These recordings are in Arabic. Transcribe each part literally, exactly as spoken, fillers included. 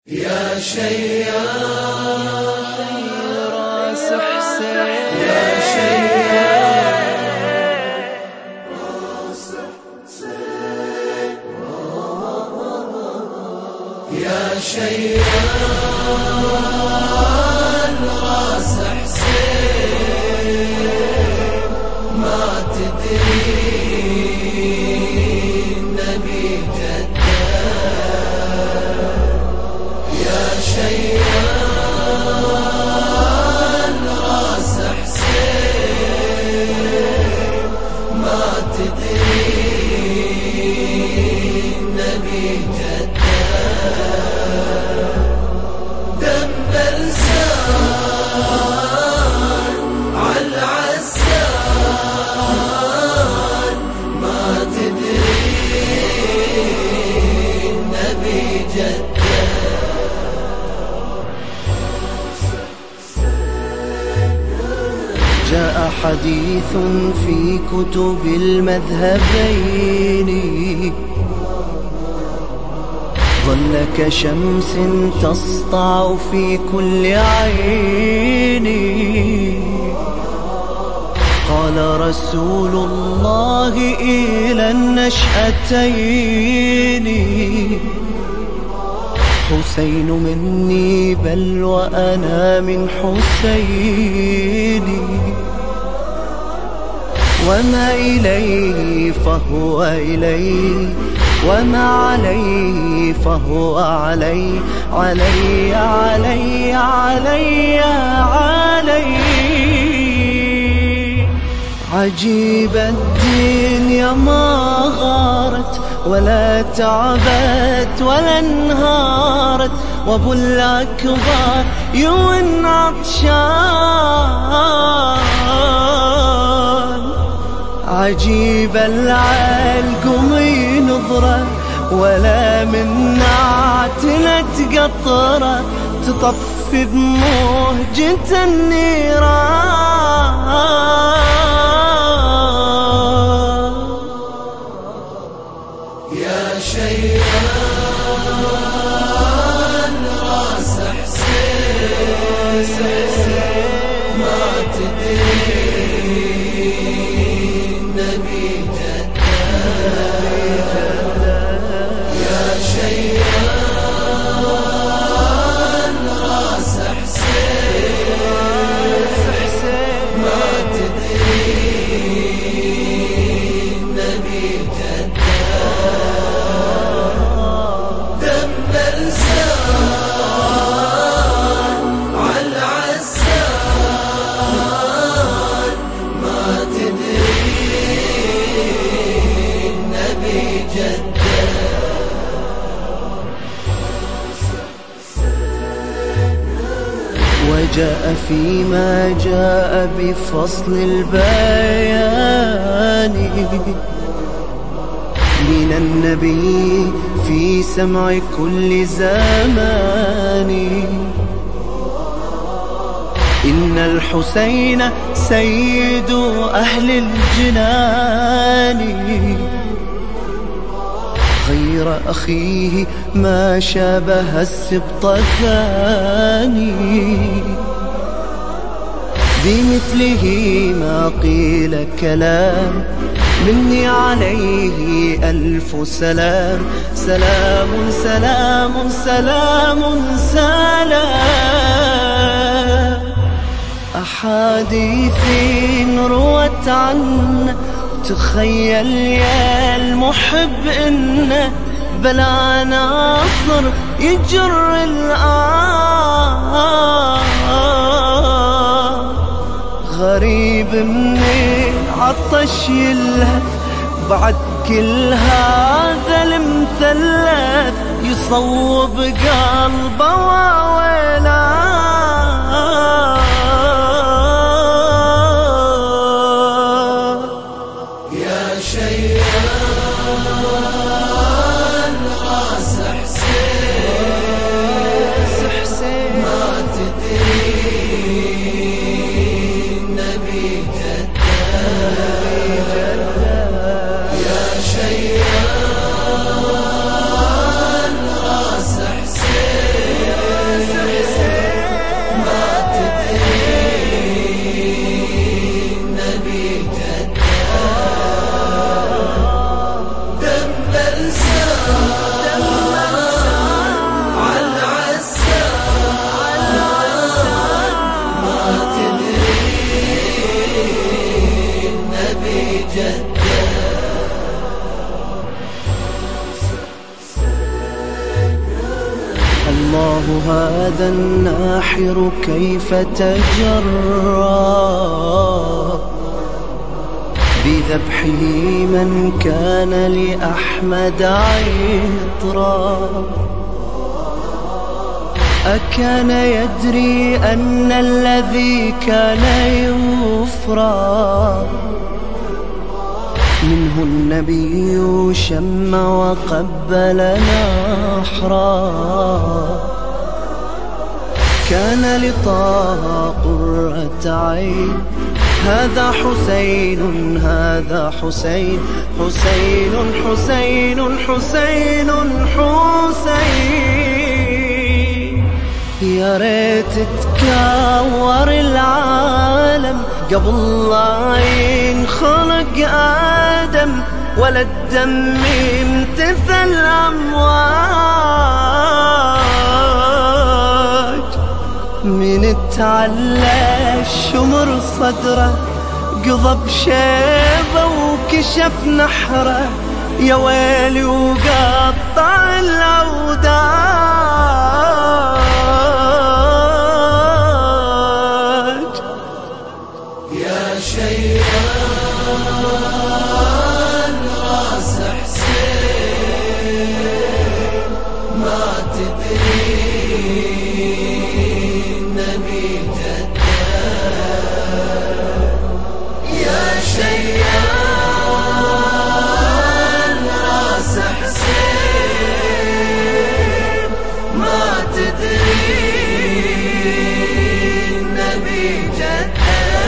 يا شيال راس حسين، يا شيال راس حسين، يا شيال راس حسين، ما تدري النبي جده. يا شيال راس حسين، ما تدري النبي جده. دم بلسان عالعسان، ما تدري النبي جده. جاء حديث في كتب المذهبين، ظل كشمس تسطع في كل عين. قال رسول الله إلى النشأتين، حسين مني بل وأنا من حسين، وما إليه فهو إليه، وما عليه فهو علي، علي علي علي علي. عجيب الدنيا ما غارت ولا تعبت ولا انهارت، وابو الأكبر يون عطشان. عجيب العلقم نظرة ولا من نعتلة قطرة، تطفي بمهجة النيران. يا شيال راس حسين، ما تدري النبي جده. يا شيال راس حسين، ما تدري النبي جده. دم بلسان عالعسان، ما تدري النبي جده. وجاء فيما جاء بفصل البيان من النبي في سمع كل زمان، إن الحسين سيد أهل الجنان، غير أخيه ما شابه السبط الثاني. بمثله ما قيل كلام، مني عليه ألف سلام. سلام سلام سلام سلام. أحاديث روت عنه، تخيل يا المحب إنه بلا ناصر يجر الآن. غريب من عطش يلهث بعد كل هذا المثلث، يصوب قلبه وويله. يا شيال راس حسين، ما تدري النبي جده. يا شيال راس حسين، الله هذا الناحر كيف تجرى بذبحه من كان لأحمد عطرا. أكان يدري أن الذي كان يفرى منه النبي شم وقبل نحرا. كان لطه قرة عين هذا حسين هذا حسين حسين حسين حسين حسين. يا ريت تكور العالم قبل لا ينخلق آدم ولا الدم يمتثل أمواج. من تعلى الشمر صدره قضى بشيبه وكشف نحره. يا ويلي وقطع الأوداج. يا شيئان راس حسين ما تدري النبي جده. يا شيئان راس حسين ما تدري النبي جده.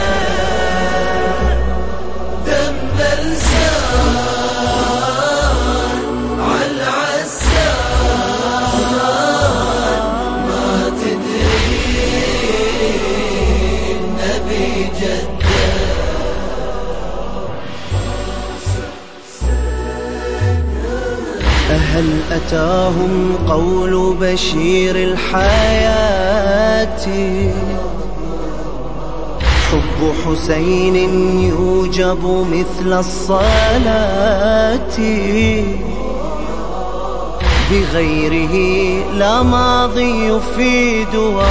هل أتاهم قول بشير الحياة حب حسين يوجب مثل الصلاة. بغيره لا ماضي يفيد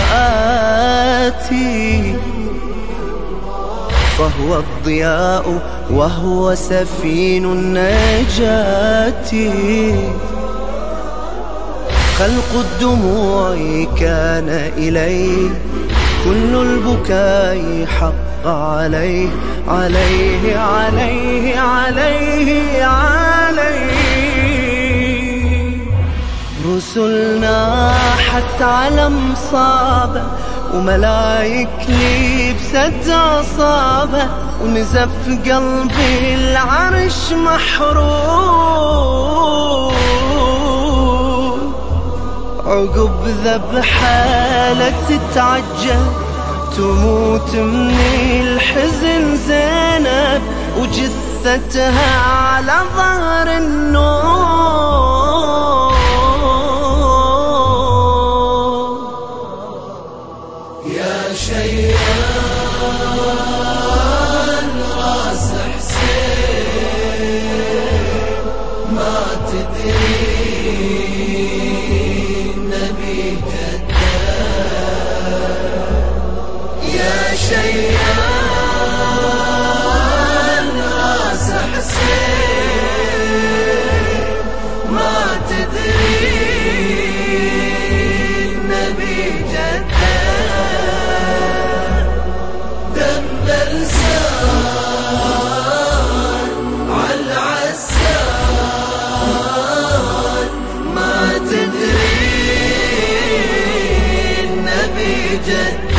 وآتي. فهو الضياء وهو سفين النجاة. خلق الدموع كان إليه كل البكاء حق عليه عليه عليه عليه عليه. رسلنا حتى على مصابه وملايك لبست عصابه ونزف قلبي العرش محروق. عقب ذبحه لا تتعجل تموت من الحزن زينب وجثتها على ظهر النور. يا شيئان راس حسين ما تدري النبي جده. يا شيئان راس حسين ما تدري النبي جده. دم لسان على العسان ما تدري النبي جده.